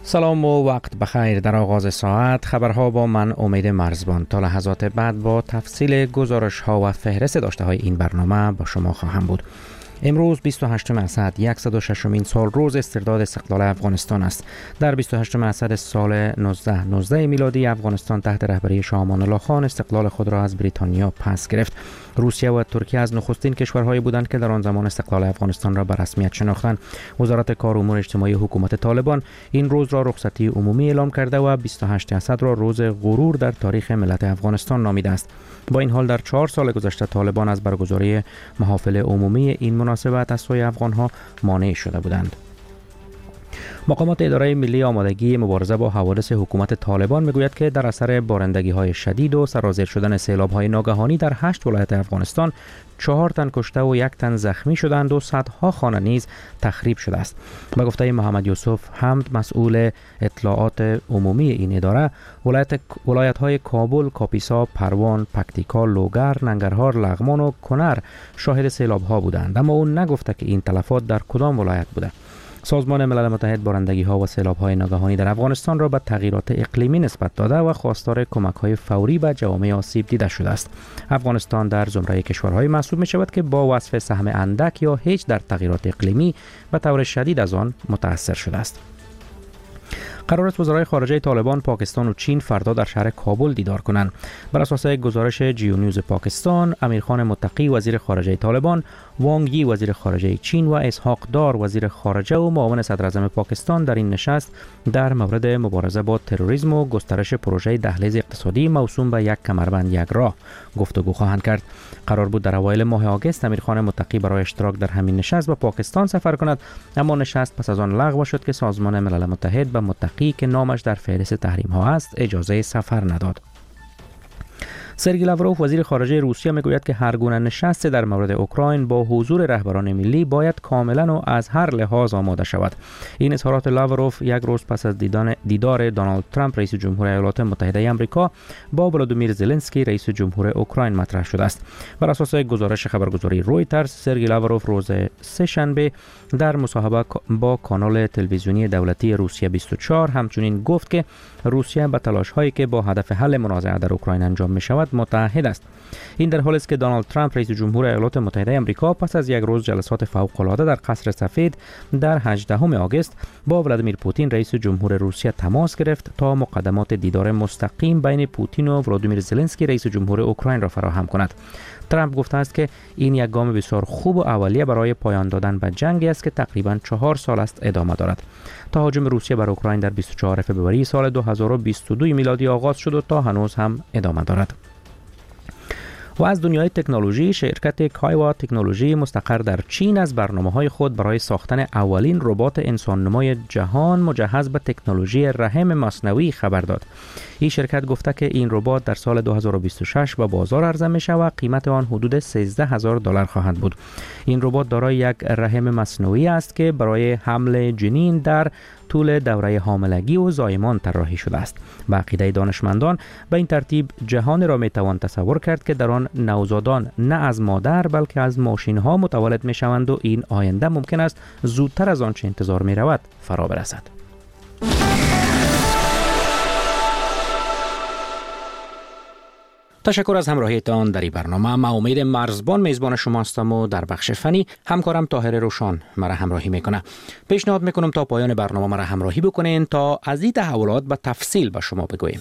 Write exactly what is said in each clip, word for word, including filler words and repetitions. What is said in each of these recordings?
سلام و وقت بخیر. در آغاز ساعت خبرها با من امید مرزبان. تا لحظات بعد با تفصیل گزارش ها و فهرست داشته های این برنامه با شما خواهم بود. امروز بیست و هشتم اسد صد و ششمین سال روز استرداد استقلال افغانستان است. در بیست و هشتم اسد سال نوزده نوزده میلادی افغانستان تحت رهبری شاه امان الله خان استقلال خود را از بریتانیا پس گرفت. روسیه و ترکیه از نخستین کشورهایی بودند که در آن زمان استقلال افغانستان را به رسمیت شناختند. وزارت کار و امور اجتماعی حکومت طالبان این روز را رخصتی عمومی اعلام کرده و بیست و هشت اسد را روز غرور در تاریخ ملت افغانستان نامیده است. با این حال در چهار سال گذشته طالبان از برگزاری محافل عمومی این مناسبت از سوی افغانها مانع شده بودند. مقامات اداره ملی آمادگی مبارزه با حوادث حکومت طالبان میگوید که در اثر بارندگی های شدید و سرازیر شدن سیلاب های ناگهانی در هشت ولایت افغانستان چهار تن کشته و یک تن زخمی شدند و صدها خانه نیز تخریب شده است. به گفته محمد یوسف حمد مسئول اطلاعات عمومی این اداره، ولایت ولایت های کابل، کاپیسا، پروان، پکتیکا، لوگر، ننگرهار، لغمان و کنر شاهد سیلاب ها بودند، اما او نگفته که این تلفات در کدام ولایت بوده. سازمان ملل متحد بارندگی ها و سیلاب های ناگهانی در افغانستان را به تغییرات اقلیمی نسبت داده و خواستار کمک های فوری به جوامع آسیب دیده شده است. افغانستان در زمره کشورهای محسوب می شود که با وصف سهم اندک یا هیچ در تغییرات اقلیمی به طور شدید از آن متاثر شده است. قرار است وزرای خارجه طالبان پاکستان و چین فردا در شهر کابل دیدار کنند. بر اساس گزارش جیو نیوز پاکستان، امیرخان متقی وزیر خارجه طالبان، وانگ یی وزیر خارجه چین و اسحاق دار وزیر خارجه و معاون صدر اعظم پاکستان در این نشست در مورد مبارزه با تروریسم و گسترش پروژه دهلیز اقتصادی موسوم به یک کمربند یک راه گفتگو خواهند کرد. قرار بود در اوایل ماه آگوست امیرخان متقی برای اشتراک در همین نشست به پاکستان سفر کند، اما نشست پس از آن لغو شد که سازمان ملل متحد به متقی که نامش در فهرست تحریم ها است اجازه سفر نداد. سرگئی لاوروف وزیر خارجه روسیه میگوید که هر گونه نشست در مورد اوکراین با حضور رهبران ملی باید کاملا و از هر لحاظ آماده شود. این اظهارات لاوروف یک روز پس از دیدن دیدار دونالد ترامپ رئیس جمهور ایالات متحده آمریکا با ولادیمیر زلنسکی رئیس جمهور اوکراین مطرح شده است. بر اساس گزارش خبرگزاری رویترز، سرگئی لاوروف روز سه شنبه در مصاحبه با کانال تلویزیونی دولتی روسیه بیست و چهار همچنین گفت که روسیه به تلاش‌هایی که با هدف حل منازعه در اوکراین انجام می‌شود متحد است. این در حالی است که دونالد ترامپ رئیس جمهور ایالات متحده آمریکا پس از یک روز جلسات فوق‌العاده در قصر سفید در هجدهم آگوست با ولادیمیر پوتین رئیس جمهور روسیه تماس گرفت تا مقدمات دیدار مستقیم بین پوتین و ولادیمیر زلنسکی رئیس جمهور اوکراین را فراهم کند. ترامپ گفته است که این یک گام بسیار خوب و اولیه برای پایان دادن به جنگی است که تقریباً چهار سال است ادامه دارد. تهاجم روسیه بر اوکراین در بیست و چهارم فوریه سال دو هزار و بیست و دو میلادی آغاز شد و تا هنوز هم ادامه دارد. و از دنیای تکنولوژی، شرکت کایوا تکنولوژی مستقر در چین از برنامه‌های خود برای ساختن اولین ربات انسان‌نمای جهان مجهز به تکنولوژی رحم مصنوعی خبر داد. این شرکت گفته که این ربات در سال دو هزار و بیست و شش به بازار عرضه می‌شود و قیمت آن حدود سیزده هزار دلار خواهد بود. این ربات دارای یک رحم مصنوعی است که برای حمل جنین در طول دوره حاملگی و زایمان طراحی شده است. به عقیده دانشمندان به این ترتیب جهان را میتوان تصور کرد که در آن نوزادان نه از مادر بلکه از ماشین ها متولد می شوند و این آینده ممکن است زودتر از آنچه انتظار می رود فرا برسد. تشکر از همراهیتان در این برنامه. من امید مرزبان میزبان شما هستم و در بخش فنی همکارم طاهر روشان مرا همراهی میکنه. پیشنهاد میکنم تا پایان برنامه مرا همراهی بکنین تا از این تحولات به تفصیل به شما بگویم.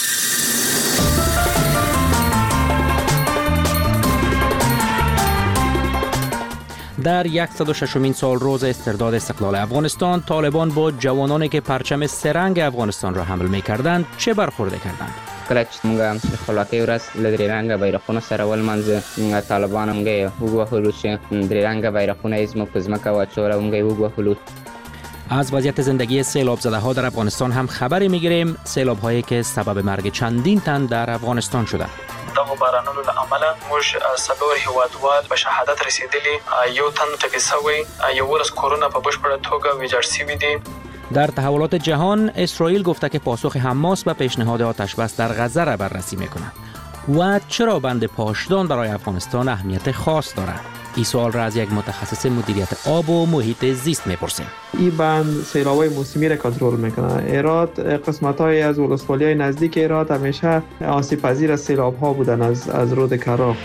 در صد و ششمین سال روز استرداد استقلال افغانستان، طالبان با جوانانی که پرچم سرنگ افغانستان را حمل می‌کردند چه برخورده کردند؟ کله چې موږ د خپلواکۍ ورځ له درې رنګه بیرغونه سره ولمانځه، طالبان موږ یې وګوهلو چې درې رنګه بیرغونه یې زموږ په ځمکه واچول او موږ یې وګوهلو. از وضعیت زندگی سیلاب زده ها در افغانستان هم خبری میگیریم. سیلاب هایی که سبب مرگ چندین تن در افغانستان شده. دغه بارانونو له امله موږ څلور هیوادوال په شهادت رسیدلي، یو تن ټپي شوی، یولس کورونه په بشپړه توګه ویجاړ شوي دي. در تحولات جهان، اسرائیل گفته که پاسخ حماس به پیشنهاد آتش بس در غزه را بررسی میکند. و چرا بند پاشدان برای افغانستان اهمیت خاص دارد؟ این سوال را از یک متخصص مدیریت آب و محیط زیست میپرسیم. این بند سیلاب‌های موسمی را کنترل میکنه. ایراد قسمت‌های از ولسوالی‌های نزدیک ایراد همیشه آسیب پذیر از سیلاب‌ها بودن از از رود کرا.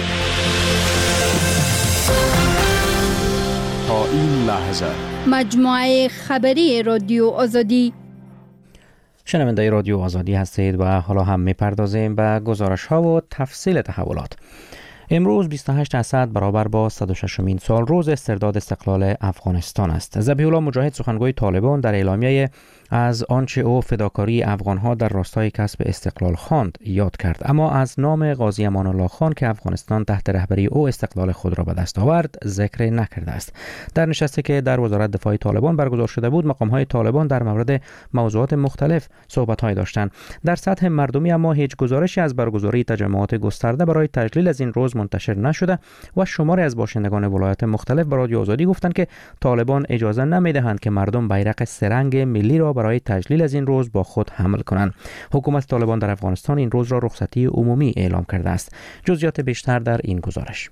تا این لحظه مجموعه خبری رادیو آزادی. شنونده رادیو آزادی هستید و حالا هم میپردازیم به گزارش ها و تفصیل تحولات. امروز بیست و هشت اسد برابر با صد و ششمین سال روز استرداد استقلال افغانستان است. ذبیح الله مجاهد سخنگوی طالبان در اعلامیه از آنچه او فداکاری افغانها در راستای کسب استقلال خواند یاد کرد، اما از نام غازی امان الله خان که افغانستان تحت رهبری او استقلال خود را به دست آورد ذکر نکرده است. در نشستی که در وزارت دفاع طالبان برگزار شده بود، مقام‌های طالبان در مورد موضوعات مختلف صحبت‌های داشتند. در سطح مردمی اما هیچ گزارشی از برگزاری تجمعات گسترده برای تجلیل از این روز منتشر نشده و شماری از باشندگان ولایات مختلف به رادیو آزادی گفتند که طالبان اجازه نمی‌دهند که مردم بیرق سه‌رنگ ملی را برای تجلیل از این روز با خود حمل کنند. حکومت طالبان در افغانستان این روز را رخصتی عمومی اعلام کرده است. جزئیات بیشتر در این گزارش.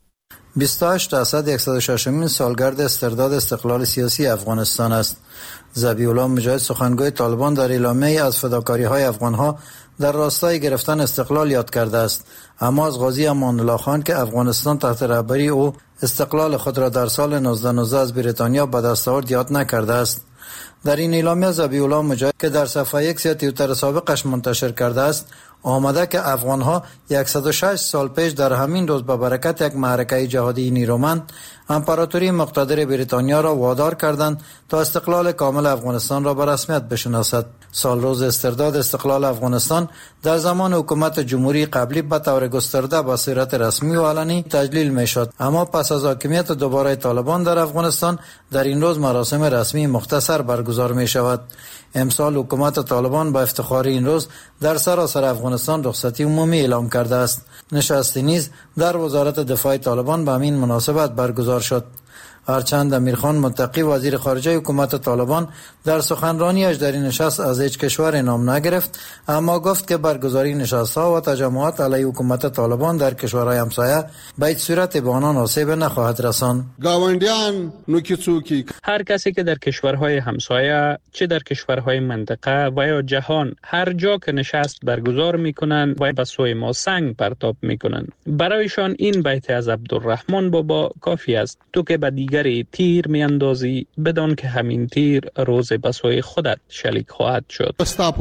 بیست و هشت اسد صد و ششمین سالگرد استرداد استقلال سیاسی افغانستان است. ذبیح الله مجاهد سخنگوی طالبان در اعلامیه از فداکاری‌های افغان‌ها در راستای گرفتن استقلال یاد کرده است، اما از غازی امان الله خان که افغانستان تحت رهبری او استقلال خود را در سال هزار و نهصد و نوزده از بریتانیا به دست آورد یاد نکرده است. در این اعلامیه ذبیح الله مجاهد که در صفحه یک توییتر سابقش منتشر کرده است آمده که افغان‌ها صد و شش سال پیش در همین روز به برکت یک معرکه جهادی نیرومند امپراتوری مقتدر بریتانیا را وادار کردند تا استقلال کامل افغانستان را به رسمیت بشناسد. سال روز استرداد استقلال افغانستان در زمان حکومت جمهوری قبلی به طور گسترده به صورت رسمی و علنی تجلیل میشد، اما پس از حاکمیت دوباره طالبان در افغانستان در این روز مراسم رسمی مختصر برگزار می شود. امسال حکومت طالبان با افتخار این روز در سراسر افغانستان رخصتی عمومی اعلام کرده است. نشستی نیز در وزارت دفاع طالبان به همین مناسبت برگزار شد. هرچند امیرخان متقی وزیر خارجه حکومت طالبان در سخنرانیش در این نشست از هیچ کشور نام نگرفت، اما گفت که برگزاری نشست‌ها و تجمعات علیه حکومت طالبان در کشورهای همسایه به هیچ صورت به آنان آسیب نخواهد رساند. گاونډیان نو کی څوک هر کسی که در کشورهای همسایه چه در کشورهای منطقه و یا جهان هر جا که نشست برگزار میکنند و به سوی ما سنگ پرتاب میکنند، برایشان این بیت از عبدالرحمن بابا کافی است: تو که به دیگر تیر می اندازی بدان که همین تیر روز به سوی خودت شلیک خواهد شد.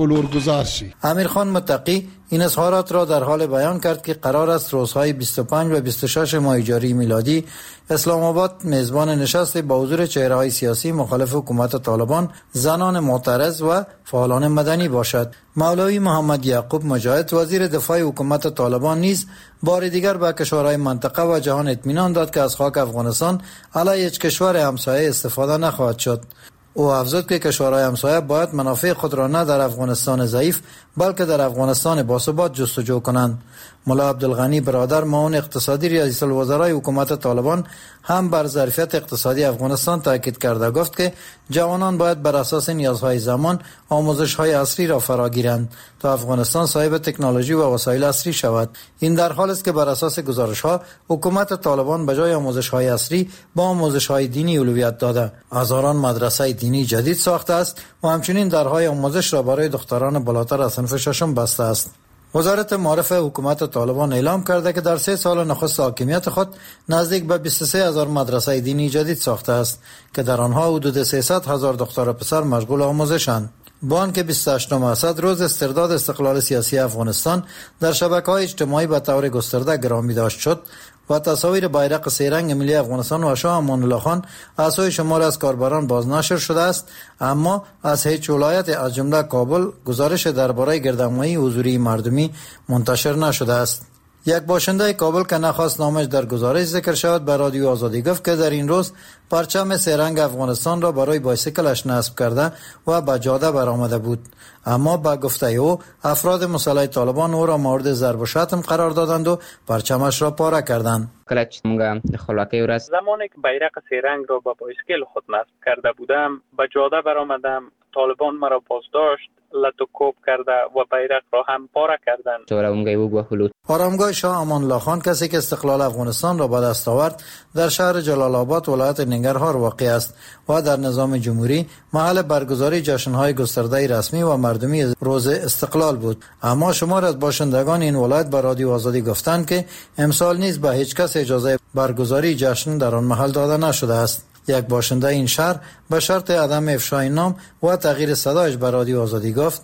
امیرخان متقی این اظهارات را در حال بیان کرد که قرار است روزهای بیست و پنج و بیست و شش ماه جاری میلادی اسلام آباد میزبان نشست با حضور چهره‌های سیاسی مخالف حکومت طالبان، زنان معترض و فعالان مدنی باشد. مولوی محمد یعقوب مجاهد وزیر دفاع حکومت طالبان نیز بار دیگر به کشورهای منطقه و جهان اطمینان داد که از خاک افغانستان علیه هیچ کشور همسایه استفاده نخواهد شد. او افزود که کشورهای همسایه باید منافع خود را نه در افغانستان ضعیف بلکه در افغانستان باثبات جستجو کنند. ملا عبدالغنی برادر معاون اقتصادی رئیس الوزرای حکومت طالبان هم بر ظرفیت اقتصادی افغانستان تاکید کرده گفت که جوانان باید بر اساس نیازهای زمان آموزش‌های عصری را فراگیرند تا افغانستان صاحب تکنولوژی و وسایل عصری شود. این در حالی است که بر اساس گزارش‌ها حکومت طالبان به جای آموزش‌های عصری با آموزش‌های دینی اولویت داده. هزاران مدرسه دینی جدید ساخته است و همچنین درهای آموزش را برای دختران بالاتر از صنف ششم بسته است. وزارت معارف حکومت طالبان اعلام کرده که در سه سال نخست حاکمیت خود نزدیک به بیست و سه هزار مدرسه دینی جدید ساخته است که در آنها حدود سیصد هزار دختر و پسر مشغول آموزشند. با آنکه بیست و هشتم اسد روز استرداد استقلال سیاسی افغانستان در شبکه‌های اجتماعی به طور گسترده گرامی داشت شد و تصاویر بیرق سه رنگ ملی افغانستان و شاه امان الله خان از سوی شمار از کاربران بازنشر شده است، اما از هیچ ولایت از جمله کابل گزارش درباره گردهمایی حضوری مردمی منتشر نشده است. یک باشنده کابل که نخواست نامش در گزارش ذکر شود به رادیو آزادی گفت که در این روز پرچم سه رنگ افغانستان را برای بایسیکلش نصب کرده و به جاده برآمده بود، اما با گفته او افراد مسلح طالبان او را مورد ضرب و شتم قرار دادند و پرچمش را پاره کردند. کله چې موږ د خپلواکۍ ورځ زمانی که بیرق سه رنگ را با بایسکل خود نصب کرده بودم به جاده برآمدم. طالبان مرا بازداشت لتوکوب کرده و بیرق را هم پاره کردند. چورا اونگای وگو هلو آرامگاه شاه امان الله خان کسی که استقلال افغانستان را به دست آورد در شهر جلال آباد ولایت ننگرهار واقع است و در نظام جمهوری محل برگزاری جشن‌های گسترده رسمی و مردمی روز استقلال بود. اما شمار از باشندگان این ولایت به رادیو آزادی گفتند که امسال نیز به هیچ کس اجازه برگزاری جشن در آن محل داده نشده است. یک باشنده این شهر به شرط عدم افشای نام و تغییر صدایش به رادیو آزادی گفت: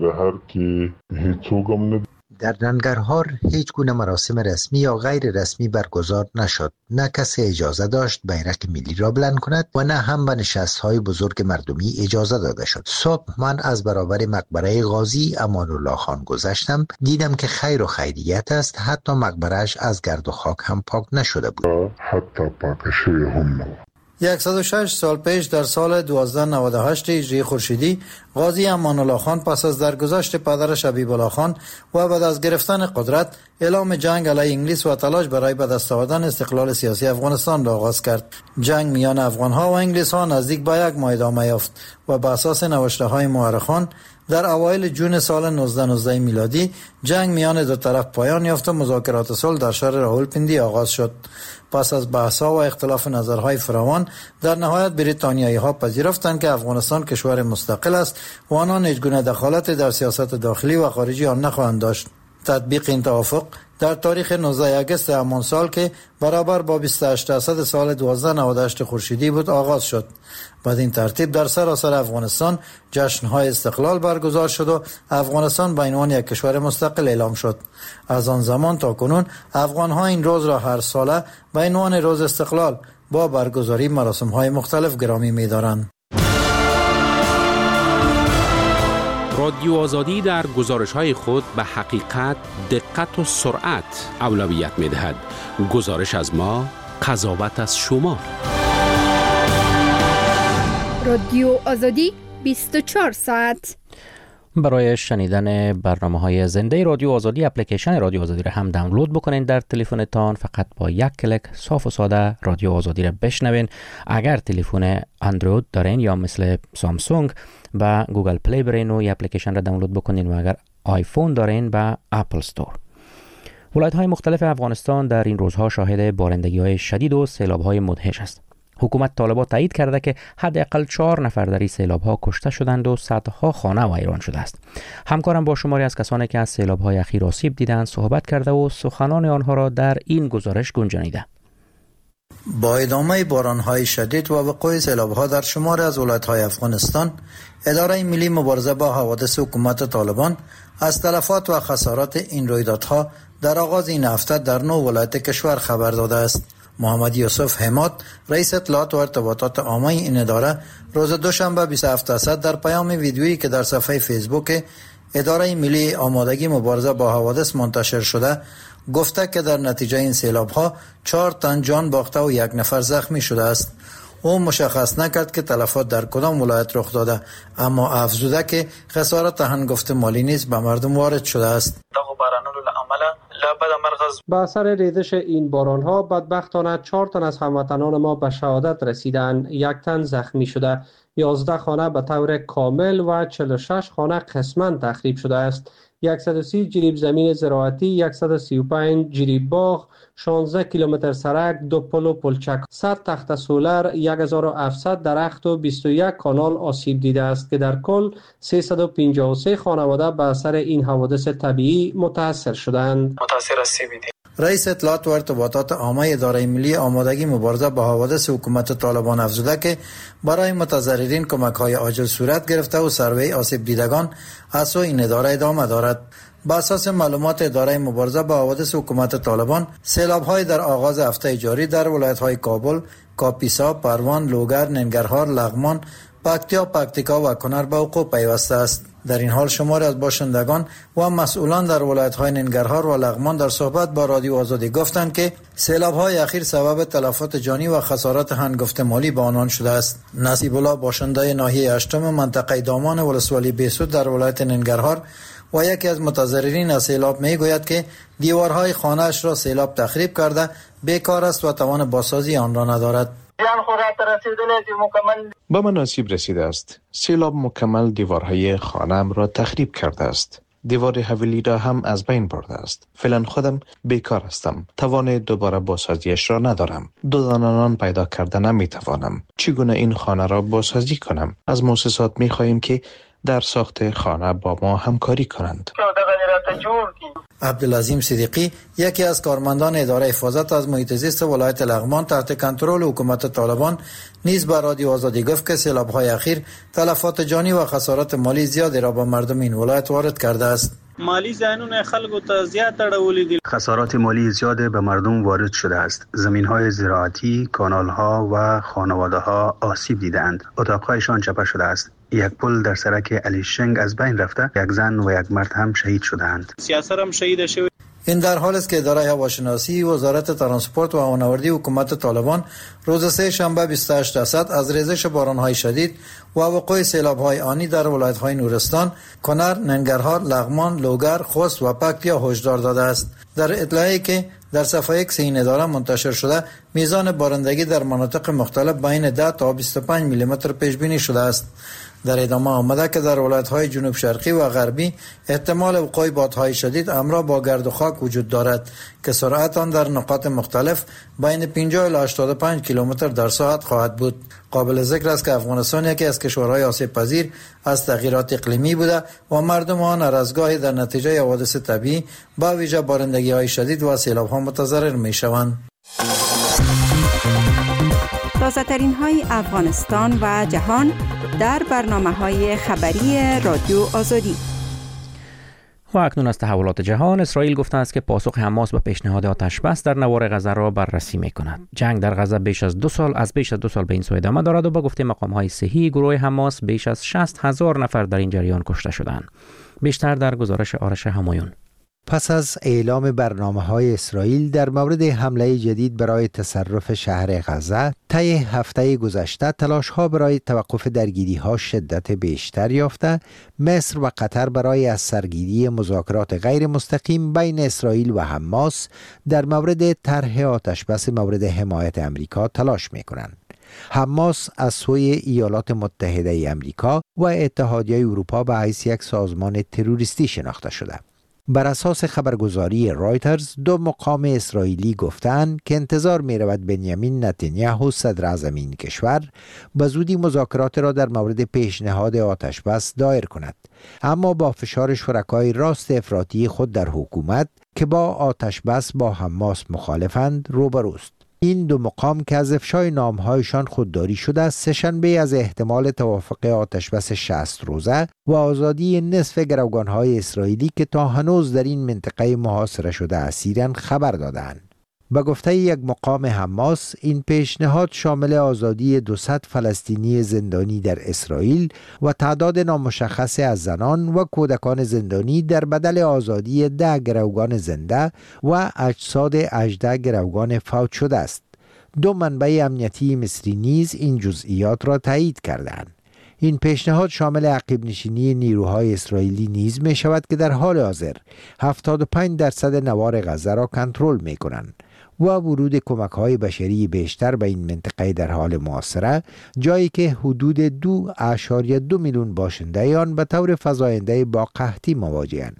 در ننگرهار هیچ گونه مراسم رسمی یا غیر رسمی برگزار نشد. نه کسی اجازه داشت بیرق ملی را بلند کند و نه هم به نشست‌های بزرگ مردمی اجازه داده شد. صبح من از برابر مقبره غازی امان الله خان گذشتم، دیدم که خیر و خیریت است، حتی مقبره‌اش از گرد و خاک هم پاک نشده بود. حتی پاکشوی هم صد و شش سال پیش در سال هزار و دویست و نود و هشت هجری خورشیدی غازی امان الله خان پس از درگذشت پدرش حبیب الله خان و بعد از گرفتن قدرت اعلام جنگ علیه انگلیس و تلاش برای به دست آوردن استقلال سیاسی افغانستان را آغاز کرد. جنگ میان افغان‌ها و انگلیس‌ها نزدیک به یک ماه ادامه یافت و بر اساس نوشته‌های مورخان در اوایل جون سال نوزده نوزده میلادی جنگ میان دو طرف پایان یافت و مذاکرات صلح در شهر راولپیندی آغاز شد. پس از بحث‌ها و اختلاف نظرهای فراوان در نهایت بریتانیایی‌ها پذیرفتند که افغانستان کشور مستقل است و آنها هیچ گونه دخالت در سیاست داخلی و خارجی آن نخواهند داشت. تطبیق این توافق در تاریخ نوزده اگست همان سال که برابر با بیست و هشت درصد سال هزار و دویست و نود و هشت خورشیدی بود آغاز شد. بعد این ترتیب در سراسر افغانستان جشن‌های استقلال برگزار شد و افغانستان به عنوان یک کشور مستقل اعلام شد. از آن زمان تا کنون افغان‌ها این روز را هر ساله به عنوان روز استقلال با برگزاری مراسم‌های مختلف گرامی می‌دارند. رادیو آزادی در گزارش‌های خود به حقیقت، دقت و سرعت اولویت می‌دهد. گزارش از ما، قضاوت از شما. رادیو آزادی بیست و چهار ساعت. برای شنیدن برنامه‌های زنده رادیو آزادی اپلیکیشن رادیو آزادی را هم دانلود بکنین در تلفنتان. فقط با یک کلیک صاف و ساده رادیو آزادی را بشنوین. اگر تلفن اندروید دارین یا مثل سامسونگ با گوگل پلی برین و این اپلیکیشن را دانلود بکنین و اگر آیفون دارین با اپل استور. ولایت‌های مختلف افغانستان در این روزها شاهد بارندگی‌های شدید و سیلاب‌های مدهش است. حکومت طالبان تایید کرده که حداقل چهار نفر در این سیلاب‌ها کشته شدند و صدها خانه ویران شده است. همکارم با شماری از کسانی که از سیلاب‌های اخیر آسیب دیدند صحبت کرده و سخنان آنها را در این گزارش گنجانیده. با ادامه باران‌های شدید و وقوع سیلاب‌ها در شمار از ولایت‌های افغانستان، اداره ملی مبارزه با حوادث حکومت طالبان از تلفات و خسارات این رویدادها در آغاز این هفته در نو ولایت کشور خبر داده است. محمد یوسف حماد، رئیس اطلاعات و ارتباطات عامه این اداره، روز دوشنبه بیست و هفت اسد در پیام ویدیویی که در صفحه فیسبوک اداره ملی آمادگی مبارزه با حوادث منتشر شده گفته که در نتیجه این سیلاب‌ها چهار تن جان باخته و یک نفر زخمی شده است. او مشخص نکرد که تلفات در کدام ولایت رخ داده، اما افزوده که خسارت هنگفت مالی نیز به مردم وارد شده است. با اثر ریزش این باران‌ها بدبختانه چهار تن از هموطنان ما به شهادت رسیدند، یک تن زخمی شده، یازده خانه به طور کامل و چهل و شش خانه قسماً تخریب شده است. صد و سی جریب زمین زراعتی، صد و سی و پنج جریب باغ، شانزده کیلومتر سرک، دو پل و پلچک، صد تخت سولر، هزار و هفتصد درخت و بیست و یک کانال آسیب دیده است که در کل سیصد و پنجاه و سه خانواده به اثر این حوادث طبیعی متاثر شدند. متاثر رسیدند. رئیس اطلاعات و ارتباطات عامه اداره ملی آمادگی مبارزه با حوادث حکومت طالبان افزوده که برای متضررین کمک‌های عاجل صورت گرفته و سروی آسیب دیدگان از سوی این اداره ادامه دارد. بر اساس معلومات اداره مبارزه با حوادث حکومت طالبان، سیلاب‌های در آغاز هفته جاری در ولایت‌های کابل، کاپیسا، پروان، لوگر، ننگرهار، لغمان، پکتیا، پکتیکا و کنر به وقوع پیوسته است. در این حال شماری از باشندگان و مسئولان در ولایت‌های ننگرهار و لغمان در صحبت با رادیو آزادی گفتند که سیلاب‌های اخیر سبب تلفات جانی و خسارات هنگفت مالی به آنان شده است. نصیب الله باشنده ناحیه هشتم منطقه دامان ولسوالی بیسود در ولایت ننگرهار و یکی از متضررین از سیلاب میگوید که دیوارهای خانه‌اش را سیلاب تخریب کرده بیکار است و توان بازسازی آن را ندارد. زیان خورات رسیدلی مکمل به من آسیب رسیده است. سیلاب مکمل دیوارهای خانه‌ام را تخریب کرده است. دیوار حویلی را هم از بین برده است. فعلا خودم بیکار هستم. توان دوباره بازسازیش را ندارم. دو دانه نان پیدا کرده نمی توانم. چگونه این خانه را بازسازی کنم؟ از مؤسسات می خواهیم که در ساخت خانه با ما همکاری کنند. عبدالعظیم صدیقی یکی از کارمندان اداره حفاظت از محیط زیست ولایت لغمان تحت کنترل حکومت طالبان نیز به رادیو آزادی گفت که سیلاب‌های اخیر تلفات جانی و خسارات مالی زیادی را به مردم این ولایت وارد کرده است. مالی زیانونه خلکو ته زیات اړولې دي. خسارات مالی زیاد به مردم وارد شده است. زمین‌های زراعتی، کانال‌ها و خانواده‌ها آسیب دیدند. اتاق‌هایشان چپه شده است. یک پل در سرک علی شنگ از بین رفته، یک زن و یک مرد هم شهید شدند. سیاست هم شهید شد. این در حال است که اداره هواشناسی وزارت ترانسپورت و هوانوردی حکومت طالبان روز سه شنبه بیست و هشت درصد از ریزش باران‌های شدید و وقوع سیلاب‌های آنی در ولایت‌های نورستان، کنر، ننگرهار، لغمان، لوگر، خوست و پکتیا هشدار داده است. در اطلاعی که در صفحه ایکس این اداره منتشر شده، میزان بارندگی در مناطق مختلف بین ده تا بیست و پنج میلی متر پیش بینی شده است. در ادامه آمده که در ولایت‌های جنوب شرقی و غربی احتمال وقوع بادهای شدید همراه با گرد و خاک وجود دارد که سرعت آن در نقاط مختلف بین پنجاه الی هشتاد و پنج کیلومتر در ساعت خواهد بود. قابل ذکر است که افغانستان یکی از کشورهای آسیب پذیر از تغییرات اقلیمی بوده و مردم آن هر از گاهی در نتیجه حوادث طبیعی با ویژه بارندگی‌های شدید و سیلاب‌ها متضرر می‌شوند. تازه‌ترین های افغانستان و جهان در برنامه‌های خبری رادیو آزادی. و اکنون از تحولات جهان، اسرائیل گفته است که پاسخ حماس به پیشنهاد آتش بس در نوار غزه را بررسی می‌کند. جنگ در غزه بیش از دو سال از بیش از دو سال به این سو ادامه دارد و با گفته مقام‌های صحی گروه حماس بیش از شصت هزار نفر در این جریان کشته شدند. بیشتر در گزارش آرش همایون. پس از اعلام برنامه‌های اسرائیل در مورد حمله جدید برای تصرف شهر غزه، طی هفته گذشته تلاش‌ها برای توقف درگیری‌ها شدت بیشتر یافته، مصر و قطر برای از سرگیری مذاکرات غیر مستقیم بین اسرائیل و حماس در مورد طرح آتشبس مورد حمایت امریکا تلاش می‌کنند. حماس از سوی ایالات متحده امریکا و اتحادیه اروپا به حیث یک سازمان تروریستی شناخته شده. بر اساس خبرگزاری رایترز، دو مقام اسرائیلی گفتند که انتظار می رود بنیامین نتانیاهو صدر اعظم این کشور به زودی مذاکرات را در مورد پیشنهاد آتشبس دایر کند، اما با فشار شرکای راست افراطی خود در حکومت که با آتشبس با حماس مخالفند روبروست. این دو مقام که از افشای نامهایشان خودداری شده است، سه‌شنبه از احتمال توافق آتشبس شصت روزه و آزادی نصف گروگانهای اسرائیلی که تا هنوز در این منطقه محاصره شده اسیرند خبر دادند. به گفته یک مقام حماس، این پیشنهاد شامل آزادی دویست فلسطینی زندانی در اسرائیل و تعداد نامشخص از زنان و کودکان زندانی در بدل آزادی ده گروگان زنده و اجساد هجده گروگان فوت شده است. دو منبع امنیتی مصری نیز این جزئیات را تایید کردند. این پیشنهاد شامل عقب نشینی نیروهای اسرائیلی نیز می شود که در حال حاضر هفتاد و پنج درصد نوار غزه را کنترل می کنند و ورود کمک‌های بشری بیشتر به این منطقه در حال محاصره، جایی که حدود دو اعشاریه دو میلیون باشنده آن به طور فزاینده با قحطی مواجه‌اند.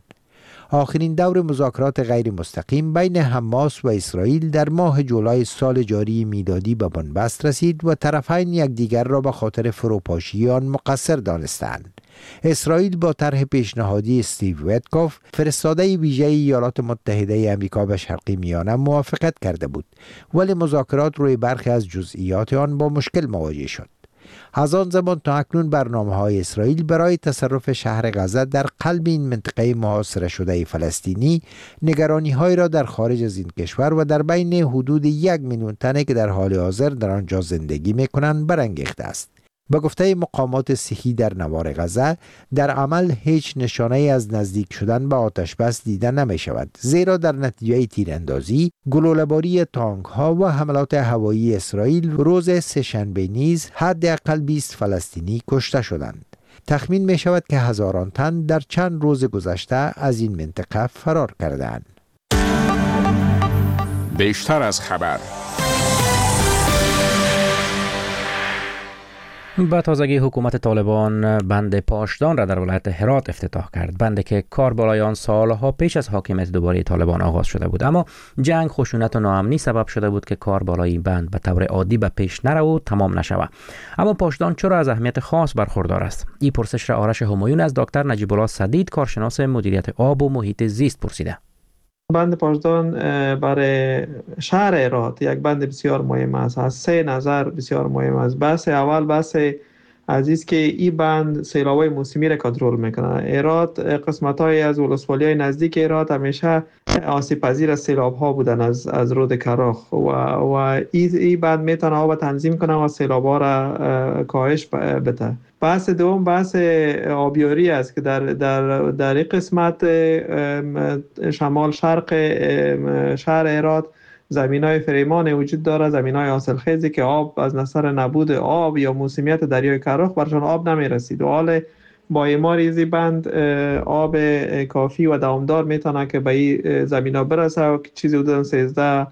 آخرین دور مذاکرات غیر مستقیم بین حماس و اسرائیل در ماه جولای سال جاری میلادی به بنبست رسید و طرفین یکدیگر را به خاطر فروپاشی آن مقصر دانستند. اسرائیل با طرح پیشنهادی استیو ویتکوف، فرستاده ویژه ایالات متحده آمریکا به شرق میانه، موافقت کرده بود، ولی مذاکرات روی برخی از جزئیات آن با مشکل مواجه شد. از آن زمان تا اکنون برنامه‌های اسرائیل برای تصرف شهر غزه در قلب این منطقه محاصره شده فلسطینی، نگرانی‌هایی را در خارج از این کشور و در بین حدود یک میلیون تن که در حال حاضر در آنجا زندگی می‌کنند برانگیخته است. به گفته مقامات صحی در نوار غزه، در عمل هیچ نشانه از نزدیک شدن به آتش بس دیده نمی شود، زیرا در نتیجه تیراندازی، گلوله‌باری تانک ها و حملات هوایی اسرائیل روز سه‌شنبه نیز حداقل بیست فلسطینی کشته شدند. تخمین می شود که هزاران تن در چند روز گذشته از این منطقه فرار کردند. بیشتر از خبر با تازگی حکومت طالبان بند پاشدان را در ولایت هرات افتتاح کرد. بندی که کار بالای آن سالها پیش از حاکمیت دوباره طالبان آغاز شده بود، اما جنگ، خشونت و ناامنی سبب شده بود که کار بالای این بند به طور عادی به پیش نره و تمام نشود. اما پاشدان چرا از اهمیت خاص برخوردار است؟ این پرسش را آرش همایون از دکتر نجیب الله سدید، کارشناس مدیریت آب و محیط زیست پرسیده. بند پاشدان برای شهر هرات یک بند بسیار مهم است. از سه نظر بسیار مهم است. بحث اول بحث عزیز که این بند سیلاب‌های موسمی را کنترل میکنه. هرات قسمت‌های از ولسوالی‌های نزدیک هرات همیشه آسیب پذیر از سیلاب‌ها بودن از از رود کراخ و و این ای بند میتونه آب تنظیم کنه و سیلاب‌ها را کاهش بده. بحث دوم بحث آبیاری است که در در در این قسمت شمال شرق شهر هرات زمینای فریمان وجود داره، زمینای حاصلخیزی که آب از نظر نبود آب یا موسمیت دریای کراخ برشان آب نمیرسید و حال با اعمار این بند آب کافی و دوامدار میتونه که به این زمینا برسه و چیزی حدود سیزده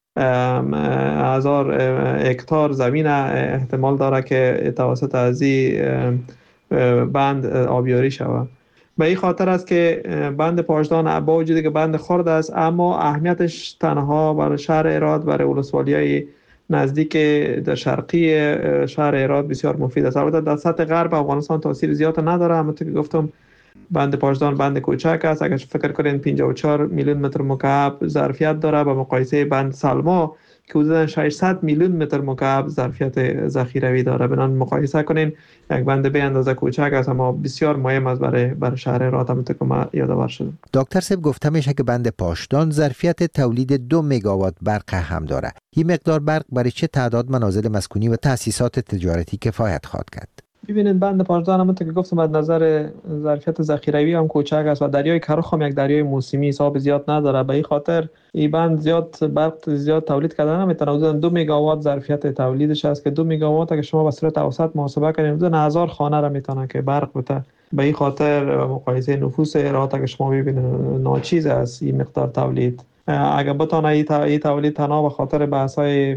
هزار هکتار زمین احتمال داره که توسط از این بند آبیاری شود. به این خاطر است که بند پاشدان با وجودی که بند خرد است اما اهمیتش تنها برای شهر هرات، برای ولسوالی‌های نزدیک در شرقی شهر هرات بسیار مفید است. البته در سطح غرب افغانستان تاثیر زیاد نداره، اما که گفتم بند پاشدان بند کوچک است. اگر فکر کنین پنجاه و چهار میلیون متر مکعب ظرفیت داره به مقایسه بند سلما که حدود ششصد میلیون متر مکعب ظرفیت ذخیروی داره. بنابراین مقایسه کنین یک بند به اندازه کوچک است اما بسیار مهم است برای برای شهر هرات. همونطور که ما یادآور شدم دکتر صاحب گفته میشه که بند پاشدان ظرفیت تولید دو مگاوات برق هم داره. این مقدار برق برای چه تعداد منازل مسکونی و تأسیسات تجارتی کفایت خواهد کرد؟ ببینید بند پاشدان همونطور که گفتم از نظر ظرفیت ذخیروی هم کوچک است و دریای کراخ هم یک دریای موسمی حساب زیاد نداره. به این خاطر این بند زیاد برق زیاد تولید کردن نمیتونه. حدود دو مگاوات ظرفیت تولیدش است که دو مگاوات اگه شما به صورت اوسط محاسبه کنید حدود هزار خانه را میتونه که برق بده. به این خاطر مقایسه نفوس هرات اگه شما ببینید ناچیز است این مقدار تولید. اگر بتونه این تولید تنها به خاطر بحث‌های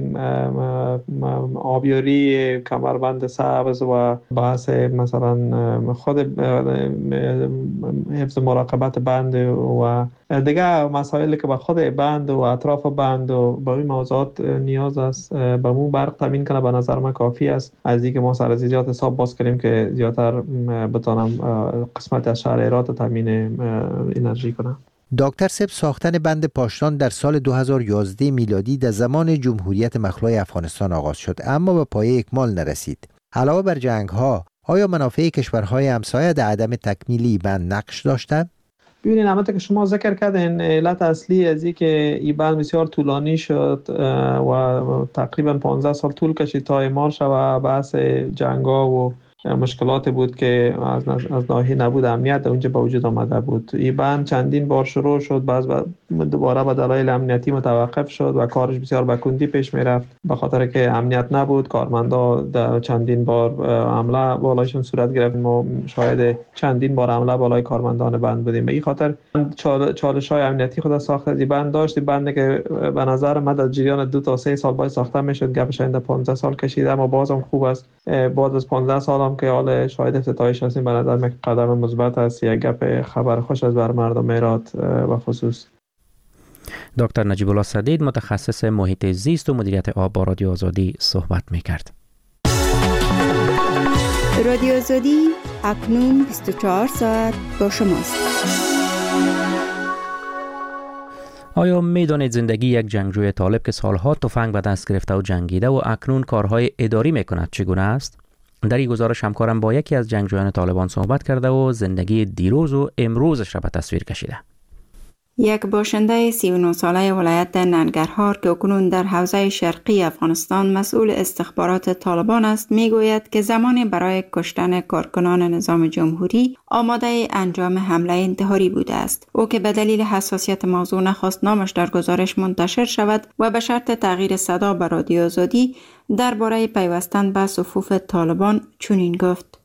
آبیاری کمربند سبز و بحث مثلا خود حفظ مراقبت بند و دیگه مسائلی که به خود بند و اطراف بند و به این موضوعات نیاز است به مو برق تامین کنه، به نظر من کافی است. از اینکه ما سر از زیاد حساب باز کنیم که زیادتر بتونم قسمت از شهر هرات تامین انرژی کنه. دکتر صاحب ساختن بند پاشدان در سال دو هزار و یازده میلادی در زمان جمهوریت مخلوع افغانستان آغاز شد اما به پایه اکمال نرسید. علاوه بر جنگ ها آیا منافع کشورهای همسایه در عدم تکمیلی بند نقش داشته؟ ببینید همونطور که شما ذکر کردین علت اصلی از این که این بند بسیار طولانی شد و تقریبا پانزده سال طول کشید تا اعمال شود بحث جنگا و مشکلات بود که از از ناحیه نبود امنیت در اونجا به وجود آمده بود. این بند چندین بار شروع شد، باز دوباره به دلایل امنیتی متوقف شد و کارش بسیار به کندی پیش میرفت به خاطر که امنیت نبود. کارمندا در چندین بار حمله بالایشون صورت گرفت. ما شاهد چندین بار حمله بالای کارمندان بند بودیم. به این خاطر چالش‌های امنیتی خود ساخت از این بند داشت. این بند که به نظر من در جریان دو تا سه سال باید ساخته میشد، گپش اند پانزده سال کشید اما بازم خوب است. بعد از پانزده سال هم که حال شاهد افتتاحش هستیم به نظر من قدم مثبت است. یک گپ خبر خوش از بر مردم هرات و خصوص. دکتر نجیب الله سدید متخصص محیط زیست و مدیریت آب با رادیو آزادی صحبت می‌کرد. رادیو آزادی اکنون بیست و چهار ساعت با شماست. آیا می‌دانید زندگی یک جنگجوی طالب که سالها تفنگ به دست گرفته و جنگیده و اکنون کارهای اداری می‌کند چگونه است؟ در این گزارش همکارم با یکی از جنگجویان طالبان صحبت کرده و زندگی دیروز و امروزش را به تصویر کشیده. یک باشنده سی و نه ساله ولایت ننگرهار که اکنون در حوزه شرقی افغانستان مسئول استخبارات طالبان است میگوید که زمانی برای کشتن کارکنان نظام جمهوری آماده انجام حمله انتحاری بوده است. او که به دلیل حساسیت موضوع نخواست نامش در گزارش منتشر شود و به شرط تغییر صدا به رادیو آزادی درباره پیوستن به صفوف طالبان چنین گفت: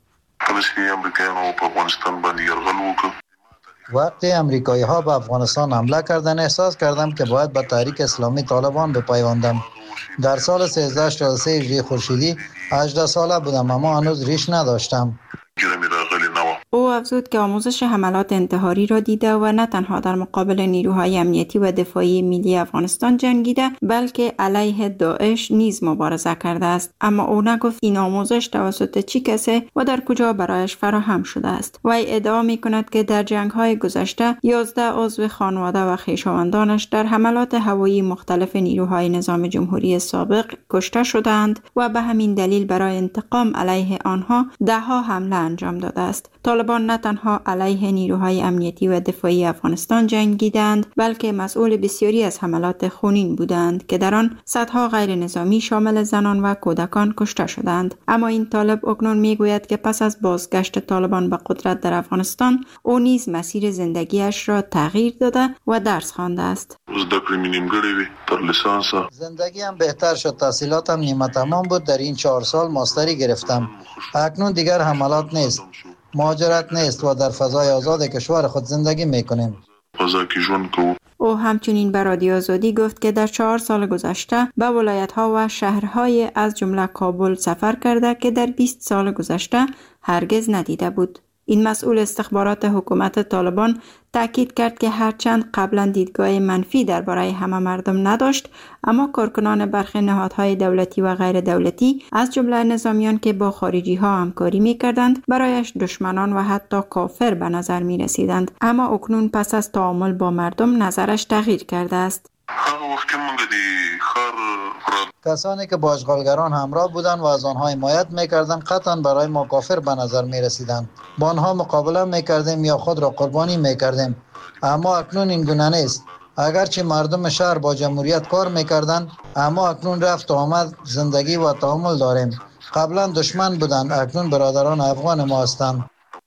وقتی امریکایی ها به افغانستان حمله کردن احساس کردم که باید به تحریک اسلامی طالبان بپیوندم. در سال سیزده شصت و سه هجری خورشیدی هجده ساله بودم اما هنوز ریش نداشتم. او افزود که آموزش حملات انتحاری را دیده و نه تنها در مقابل نیروهای امنیتی و دفاعی ملی افغانستان جنگیده بلکه علیه داعش نیز مبارزه کرده است، اما او نگفت این آموزش توسط چه کسی و در کجا برایش فراهم شده است. وی ادعا می کند که در جنگ‌های گذشته یازده عضو خانواده و خویشاوندانش در حملات هوایی مختلف نیروهای نظام جمهوری سابق کشته شدند و به همین دلیل برای انتقام علیه آنها ده‌ها حمله انجام داده است. طالبان نه تنها علیه نیروهای امنیتی و دفاعی افغانستان جنگیدند بلکه مسئول بسیاری از حملات خونین بودند که در آن صدها غیر نظامی شامل زنان و کودکان کشته شدند. اما این طالب اکنون میگوید که پس از بازگشت طالبان به قدرت در افغانستان او نیز مسیر زندگیش را تغییر داده و درس خوانده است. زندگیم بهتر شد، تحصیلاتم نیمه تمام بود. در این چهار سال ماستری گرفتم. اکنون دیگر حملات نیست، مهاجرت نیست و در فضای آزاد کشور خود زندگی میکنیم. او همچنین به رادیو آزادی گفت که در چهار سال گذشته به ولایت‌ها و شهرهای از جمله کابل سفر کرده که در بیست سال گذشته هرگز ندیده بود. این مسئول استخبارات حکومت طالبان تاکید کرد که هرچند قبلا دیدگاه منفی درباره همه مردم نداشت، اما کارکنان برخی نهادهای دولتی و غیر دولتی از جمله نظامیان که با خارجی ها همکاری می کردند برایش دشمنان و حتی کافر به نظر می رسیدند. اما اکنون پس از تعامل با مردم نظرش تغییر کرده است. کسانی که با اشغالگران همراه بودند و از آنها حمایت میکردند قطعا برای ما کافر به نظر میرسیدند. با آنها مقابله میکردیم یا خود را قربانی میکردیم، اما اکنون این گونه نیست. اگرچه مردم شهر با جمهوریت کار میکردند، اما اکنون رفت و آمد زندگی و تعامل داریم. قبلا دشمن بودند، اکنون برادران افغان ما هستند.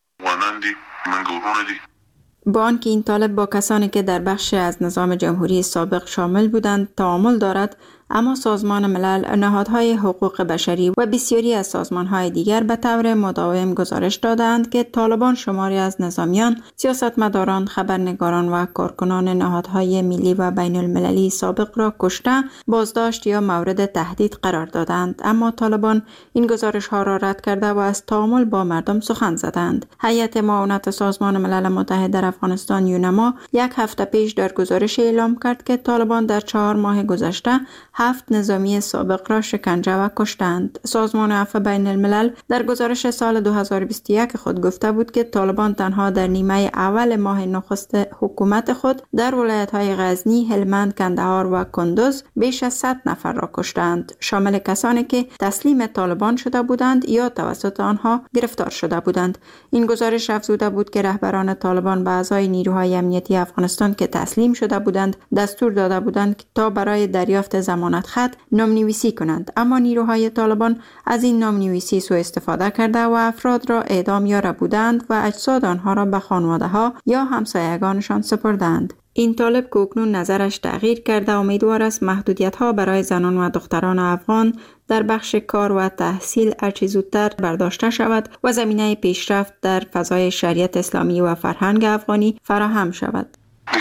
با آنکه این طالب با کسانی که در بخش از نظام جمهوری سابق شامل بودند تعامل دارد، اما سازمان ملل، نهادهای حقوق بشری و بسیاری از سازمانهای دیگر به طور مداوم گزارش دادند که طالبان شماری از نظامیان، سیاستمداران، خبرنگاران و کارکنان نهادهای ملی و بین المللی سابق را کشته، بازداشت یا مورد تهدید قرار دادند. اما طالبان این گزارش ها را رد کرده و از تعامل با مردم سخن زدند. هیئت معاونت سازمان ملل متحد در افغانستان یونما یک هفته پیش در گزارش اعلام کرد که طالبان در چهار ماه گذشته هفت نظامی سابق را شکنجه و کشتند. سازمان عفو بین الملل در گزارش سال دو هزار و بیست و یک خود گفته بود که طالبان تنها در نیمه اول ماه نخست حکومت خود در ولایت‌های غزنی، هلمند، کندهار و کندوز بیش از صد نفر را کشتند، شامل کسانی که تسلیم طالبان شده بودند یا توسط آنها گرفتار شده بودند. این گزارش افزوده بود که رهبران طالبان به اعضای نیروهای امنیتی افغانستان که تسلیم شده بودند دستور داده بودند که تا برای دریافت ضمانت خط نام‌نویسی کنند، اما نیروهای طالبان از این نام‌نویسی سوء استفاده کرده و افراد را اعدام یا ربودند و اجساد آنها را به خانواده‌ها یا همسایگانشان سپردند. این طالب که اکنون نظرش تغییر کرده امیدوار است محدودیت‌ها برای زنان و دختران افغان در بخش کار و تحصیل هرچه زودتر برداشته شود و زمینه پیشرفت در فضای شریعت اسلامی و فرهنگ افغانی فراهم شود.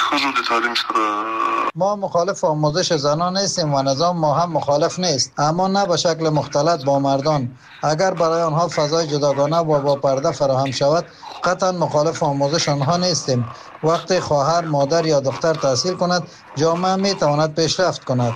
ما مخالف آموزش زنان نیستیم و نظام ما هم مخالف نیست، اما نه به شکل مختلط با مردان. اگر برای آنها فضای جداگانه و با پرده فراهم شود قطعا مخالف آموزش آنها نیستیم. وقتی خواهر، مادر یا دختر تحصیل کند جامعه می تواند پیشرفت کند.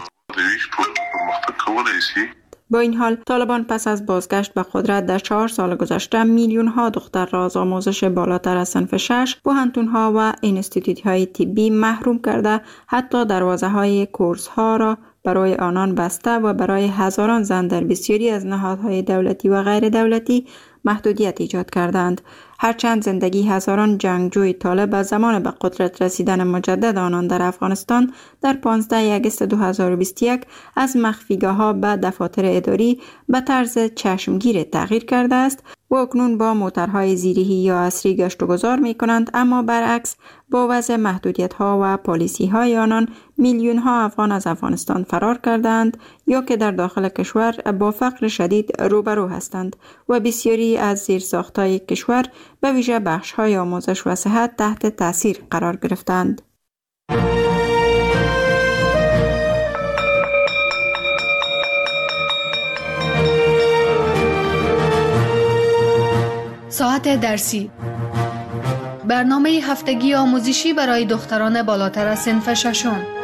با این حال طالبان پس از بازگشت به قدرت در چهار سال گذشته میلیون ها دختر را از آموزش بالاتر از صنف شش، پوهنتون ها و انستیتوت های طبی محروم کرده، حتی دروازه های کورس ها را برای آنان بسته و برای هزاران زن در بسیاری از نهادهای دولتی و غیر دولتی محدودیت ایجاد کردند. هرچند زندگی هزاران جنگجوی طالب از زمان به قدرت رسیدن مجدد آنان در افغانستان در پانزده آگوست دو هزار و بیست و یک از مخفیگاه‌ها به دفاتر اداری به طرز چشمگیر تغییر کرده است و اکنون با موترهای زیرهی یا عصری گشت و گذار می کنند، اما برعکس با وضع محدودیت‌ها و پالیسی‌های آنان میلیون‌ها افغان از افغانستان فرار کردند یا که در داخل کشور با فقر شدید روبرو هستند و بسیاری از زیرساخت‌های کشور به ویژه بخش‌های آموزش و صحت تحت تاثیر قرار گرفتند. ساعت درسی. برنامه هفتگی آموزشی برای دختران بالاتر از صنف ششم.